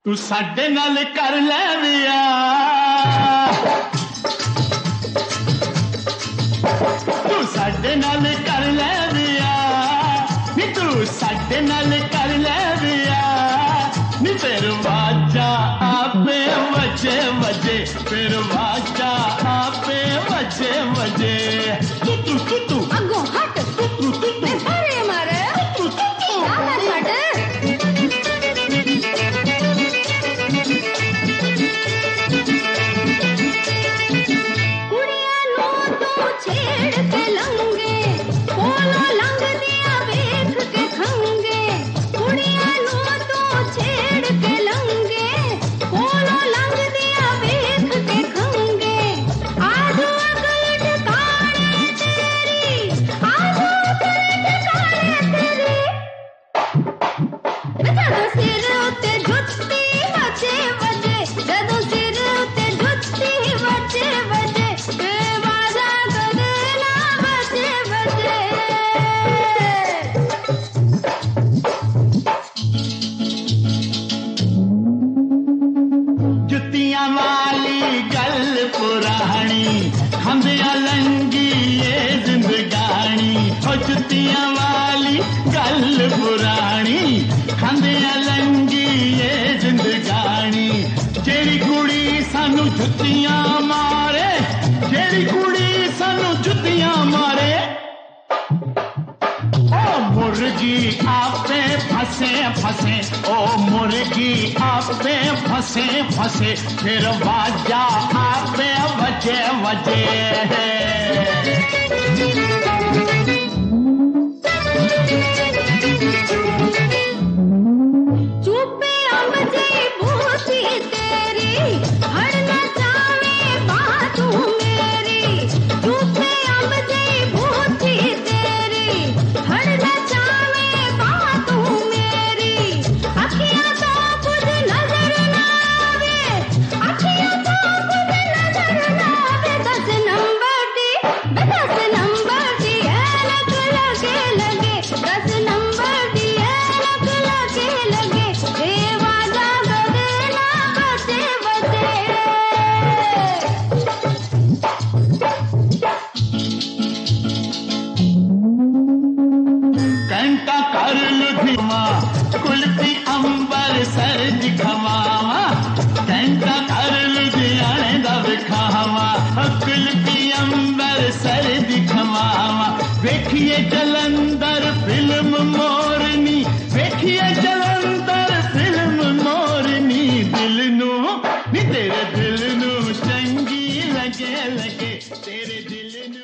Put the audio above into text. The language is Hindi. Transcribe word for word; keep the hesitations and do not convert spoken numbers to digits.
तू साडे नाल कर ले विआह, तू साडे नाल कर ले विआह, नी तू साडे नाल कर ले विआह, नी फिर वाजा आपे वजे वजे, फिर वाजा आपे वजे वजे। तू तू तू तू अगो हट, तू तू तू तू अरे मारे तू तू तू हट हट। कुड़ियां नो तू छेड़ के लंगे, कोलो लंग दिया वेख के खंगे। कुड़ियां नो तू छेड़ के लंगे, कोलो लंग दिया वेख के खंगे। आजू अकल ठिकाने तेरी, आजू अकल ठिकाने तेरी। जदों सिर उत्ते जुत्ती वजे वजे, जदों सिर उत्ते जुत्ती वजे वजे, ते बाजा गगना वजे वजे। जुतियां वाली गल पुरानी, खंदिया लंगी ये जिंदगानी। ओ जुतियां वाली गल पुरानी, खंदिया लंगी ये जिंदगानी। जेड़ी कुड़ी सानू जुतियां मारे, जेड़ी कुड़ी सानू जुतियां मारे, ओ मुर्गी आपे फंसे फंसे, ओ मुर्गी आपे फंसे फंसे, फिर बाजा आपे वजे वजे। चुपे अम्ब जी बूटी तेरी, हड़ना चावे बातू मेरी। चुपे अम्ब जी बूटी तेरी, हड़ना चावे बातू मेरी। अखियां तो कुछ नजर ना आवे, अखियां तो कुछ नजर ना आवे। दस नंबर दी, दस नंबर दी ऐनक लगे लगे, दस नंबर दी ऐनक लगे लगे। हे वाजा गगना वजे वजे। कंटा कर लुधिमा, कुल्फी अंबर सर्द खवावा। कंटा कर लुधियाने दा विखावा, कुल्फी अंबर सर्द खवावा। वेखिए जलंधर फिल्म मोरनी, वेखिए जलंधर फिल्म मोरनी। दिल नू नी तेरे दिल नू चंगी लगे लगे, तेरे दिल नू